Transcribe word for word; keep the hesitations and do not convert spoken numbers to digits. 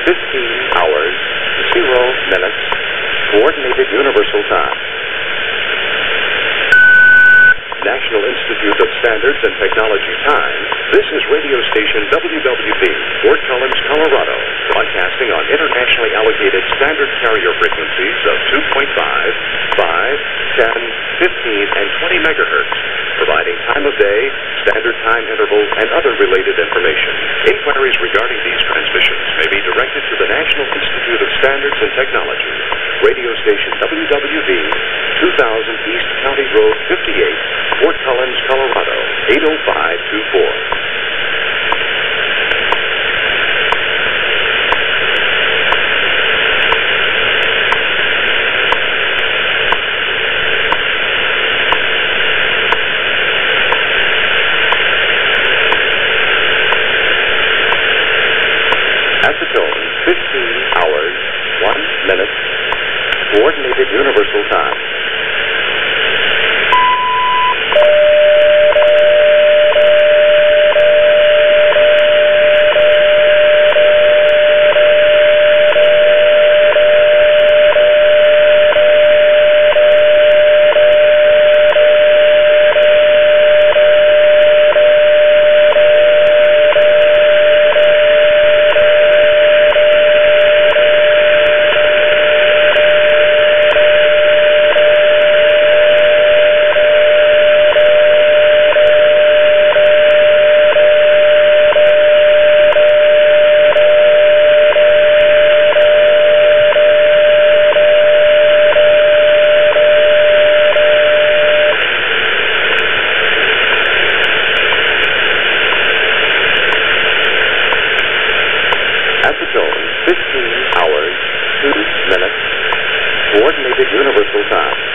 fifteen hours, zero minutes, Coordinated Universal Time. National Institute of Standards and Technology time. This is radio station W W V, Fort Collins, Colorado, broadcasting on internationally allocated standard carrier frequencies of two point five, five, ten, fifteen, and twenty megahertz, providing time of day, standard time interval, and other related information. Inquiries regarding these transmissions may be directed to the National Institute of Standards and Technology, radio station W W V, two thousand East County Road fifty-eight, Fort Collins, Colorado, eight oh five two four. At the tone, fifteen hours, one minute, Coordinated Universal Time. At the tone, fifteen hours, two minutes, Coordinated Universal Time.